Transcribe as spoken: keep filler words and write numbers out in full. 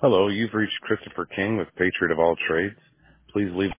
Hello, you've reached Christopher King with Patriot of All Trades. Please leave